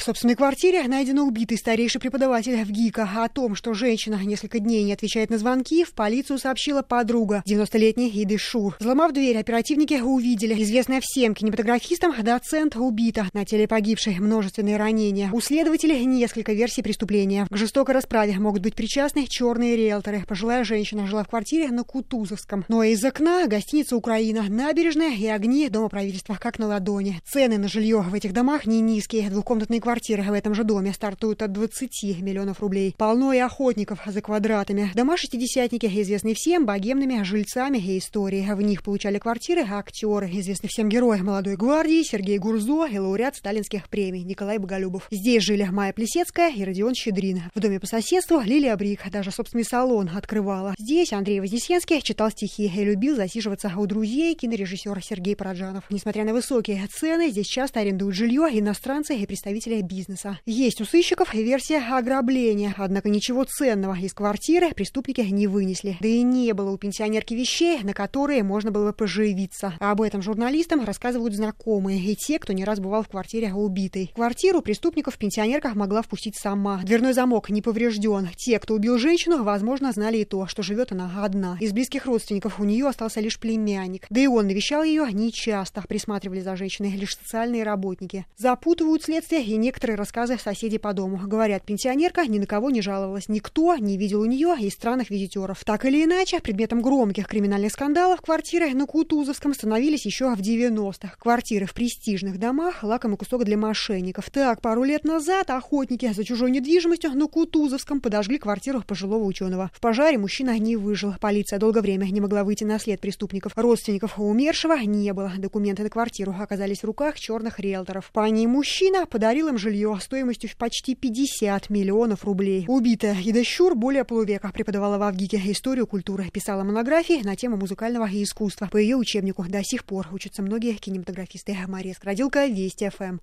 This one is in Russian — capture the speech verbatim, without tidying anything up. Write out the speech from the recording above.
В собственной квартире найдено убитый старейший преподаватель в ГИКа. О том, что женщина несколько дней не отвечает на звонки, в полицию сообщила подруга, девяностолетняя Иды Шур. Взломав дверь, оперативники увидели известная всем кинематографистам доцент убита. На теле погибшей множественные ранения. У следователей несколько версий преступления. К жестокой расправе могут быть причастны черные риэлторы. Пожилая женщина жила в квартире на Кутузовском. Но из окна гостиница «Украина», набережная и огни дома правительства как на ладони. Цены на жилье в этих домах не низкие. Двухкомнатные квартиры в этом же доме стартуют от двадцати миллионов рублей. Полно и охотников за квадратами. Дома шестидесятники известны всем богемными жильцами и историей. В них получали квартиры актеры, известны всем герои «Молодой гвардии» Сергей Гурзо и лауреат сталинских премий Николай Боголюбов. Здесь жили Майя Плесецкая и Родион Щедрин. В доме по соседству Лилия Брик даже собственный салон открывала. Здесь Андрей Вознесенский читал стихи и любил засиживаться у друзей кинорежиссер Сергей Параджанов. Несмотря на высокие цены, здесь часто арендуют жилье иностранцы и представители бизнеса. Есть у сыщиков версия ограбления, однако ничего ценного из квартиры преступники не вынесли. Да и не было у пенсионерки вещей, на которые можно было бы поживиться. А об этом журналистам рассказывают знакомые и те, кто не раз бывал в квартире убитой. В квартиру преступников пенсионерка могла впустить сама. Дверной замок не поврежден. Те, кто убил женщину, возможно, знали и то, что живет она одна. Из близких родственников у нее остался лишь племянник. Да и он навещал ее нечасто. Присматривали за женщиной лишь социальные работники. Запутывают следствие и некоторые рассказы соседей по дому. Говорят, пенсионерка ни на кого не жаловалась. Никто не видел у нее и странных визитеров. Так или иначе, предметом громких криминальных скандалов квартиры на Кутузовском становились еще в девяностых. Квартиры в престижных домах — лакомый кусок для мошенников. Так, пару лет назад охотники за чужой недвижимостью на Кутузовском подожгли квартиру пожилого ученого. В пожаре мужчина не выжил. Полиция долгое время не могла выйти на след преступников. Родственников умершего не было. Документы на квартиру оказались в руках черных риэлторов. По ней мужчина подарил им жилье стоимостью в почти пятьдесят миллионов рублей. Убитая Ида Шур более полувека преподавала в ВГИКе историю культуры, писала монографии на тему музыкального искусства. По ее учебнику до сих пор учатся многие кинематографисты. Мария Скородилка, Вести ФМ.